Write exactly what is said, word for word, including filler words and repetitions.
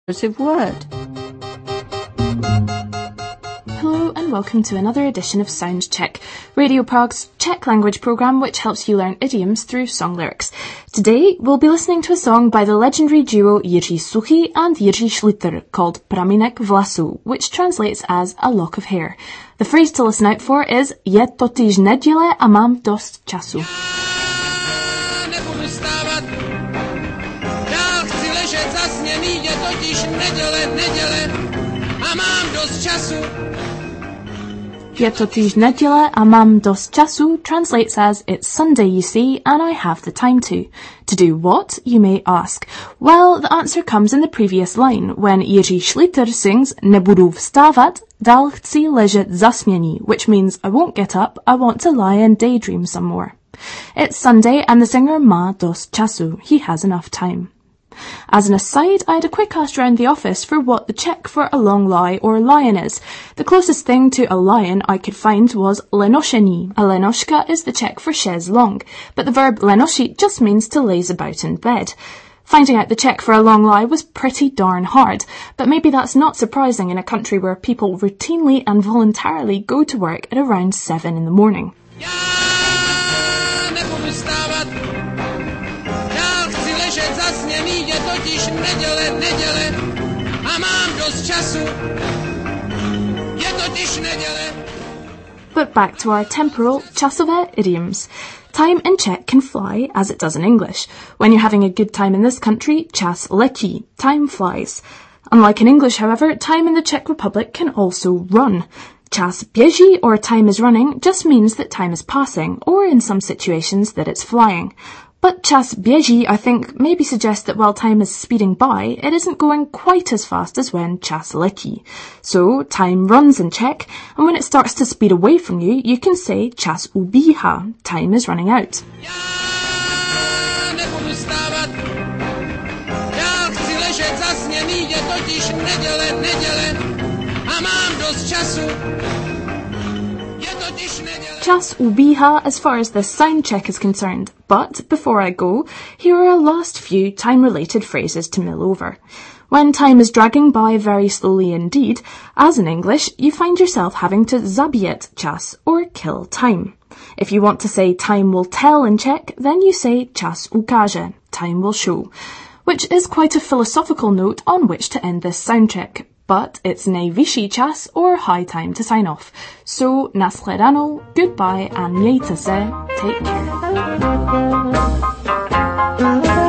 word. Hello and welcome to another edition of Sound Check, Radio Prague's Czech language programme which helps you learn idioms through song lyrics. Today we'll be listening to a song by the legendary duo Jiří Suchý and Jiří Schlitter called Pramínek vlasu, which translates as a lock of hair. The phrase to listen out for is Je totiž neděle a mám dost času. Je totiž neděle a mám dost času translates as It's Sunday, you see, and I have the time to. To do what, you may ask? Well, the answer comes in the previous line, when Jiří Schlitter sings Nebudu vstávat, dál chci ležet zasmění, which means I won't get up, I want to lie and daydream some more. It's Sunday and the singer má dost času, he has enough time. As an aside, I had a quick ask around the office for what the Czech for a long lie or lion is. The closest thing to a lion I could find was lenošení. A lenoška is the Czech for chaise longue, but the verb lenošit just means to laze about in bed. Finding out the Czech for a long lie was pretty darn hard, but maybe that's not surprising in a country where people routinely and voluntarily go to work at around seven in the morning. But back to our temporal časové idioms. Time in Czech can fly as it does in English. When you're having a good time in this country, čas letí, time flies. Unlike in English, however, time in the Czech Republic can also run. Čas běží, or time is running, just means that time is passing, or in some situations that it's flying. But čas běží, I think, maybe suggests that while time is speeding by, it isn't going quite as fast as when čas letí. So, time runs in Czech, and when it starts to speed away from you, you can say čas ubíhá, time is running out. Čas ubíhá as far as the sound check is concerned, but before I go, here are a last few time-related phrases to mull over. When time is dragging by very slowly indeed, as in English, you find yourself having to zabíjet čas, or kill time. If you want to say time will tell in Czech, then you say čas ukáže, time will show, which is quite a philosophical note on which to end this sound check. But it's nejvyšší čas or high time to sign off. So, nashledanou, goodbye and mějte se, take care.